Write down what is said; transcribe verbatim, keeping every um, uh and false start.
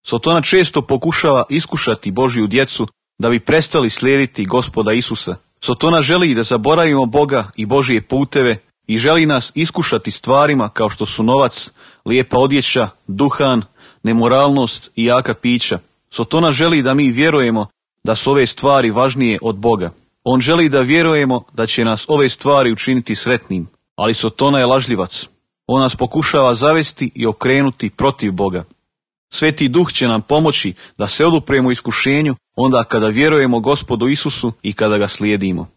Sotona često pokušava iskušati Božju djecu da bi prestali slijediti Gospoda Isusa. Sotona želi da zaboravimo Boga i Božje puteve i želi nas iskušati stvarima kao što su novac, lijepa odjeća, duhan, nemoralnost i jaka pića. Sotona želi da mi vjerujemo da su ove stvari važnije od Boga. On želi da vjerujemo da će nas ove stvari učiniti sretnim, ali Sotona je lažljivac. On nas pokušava zavesti i okrenuti protiv Boga. Sveti Duh će nam pomoći da se odupremo iskušenju onda kada vjerujemo Gospodu Isusu i kada ga slijedimo.